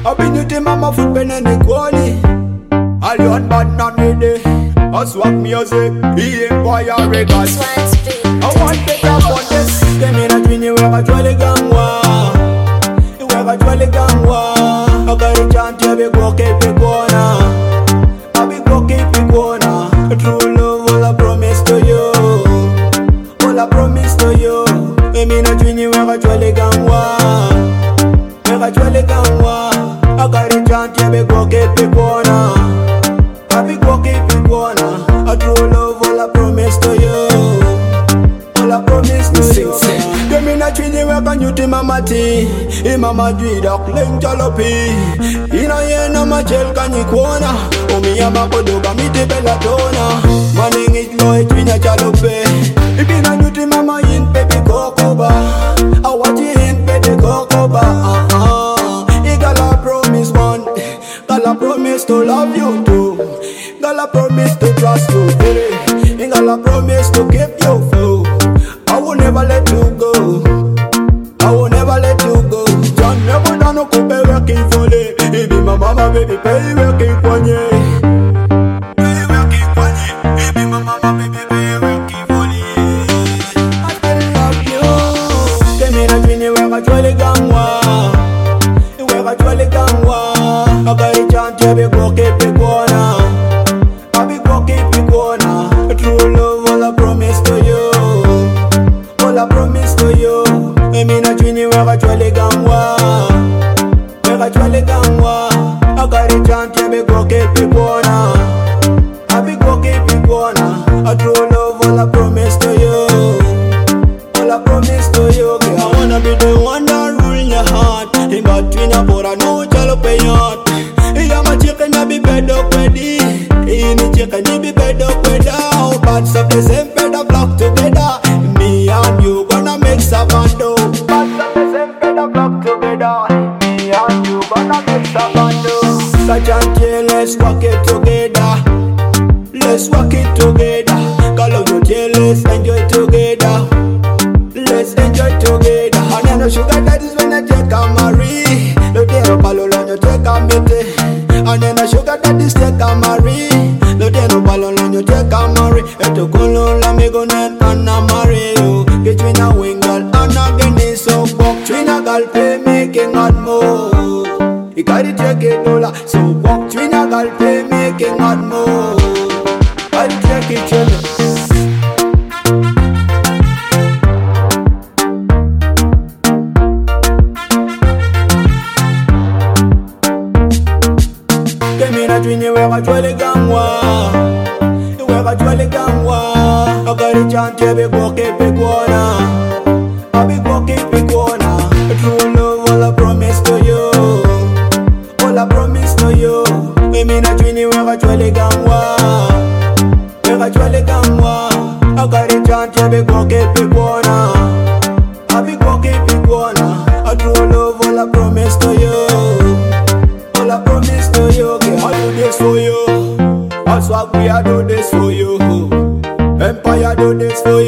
I've been with him, mama foot pen and the quality. I learn bad not ready. I swag music, he empire records. I want better for this. Them in a twin, you ever jolly gangwa. You ever jolly gangwa. I got a chant, you be go keep it going. I be go keep it going. True love, all I promise to you. All I promise to you. Them in a twin, you ever jolly gangwa. Ever jolly gangwa. I got a chant, you be go keep it going. I be go keep it going. I true love, all I promise to you. All I promise to you. Them in a chini we can you to mama tea. Mama juida cling jalopi. Ina ye na ma gel can you kona. Omi yama kodoga mi te bella tona. Manning it loy twina jalope. If you na you to mama in baby kokoba. I want you in baby kokoba. Igala promise one. Gala promise to love you too. Gala promise to trust you. Gala promise to keep you full. I will never let you go. I will never let you go. John never done no coupe working for it. He be my mama baby, pay working for you. Pay working for you. He be my mama baby, pay working for it. I love you. Give me that mini where I jolly gangwa. Where I jolly gangwa. I got a chant to be go keep it going. I be go keep it going. True love, all I promise to you. All I promise to you. I mean a twinny where I jolly gangwa. Where I jolly gangwa. I got a chant to be go keep it going. I be go keep it going. I true love, all I promise to you. All I promise to you. I wanna be the one that rule in your heart. In between a board I know jalopy yacht. I'm a chicken, I be bed up ready. In the chicken, you be bed up with out. Parts of the same bed of flock together. Me and you gonna make some bando. Parts of the same bed of flock together. Me and you gonna make some bando. Such and chill, let's walk it together. Let's walk it together. Call out your tail, let's enjoy together. Let's enjoy together. And I know sugar that is when I take a Marie. Look there, Palo, you take a mete. And then I sugar that is take a Marie. Look there, Palo, you take a Marie. Eto kolo la me go net and a Mario. Get you in a wing girl and a guinea so walk. Twin a girl play making hot move. You got it take it lola. So walk twin a girl play making hot move. I take it chillin'. Twinny where I jolly gangwa. Where I jolly gangwa. I got a chant to be go keep it going. I be go keep it going. True love, all I promise to you. All I promise to you. We mean a twinny where I jolly gangwa. Where I jolly gangwa. I got a chant to be go keep it going. I be go keep it going. A true love, all I promise to you. All I promise to you. I do this for you. That's what we do this for you. Empire do this for you.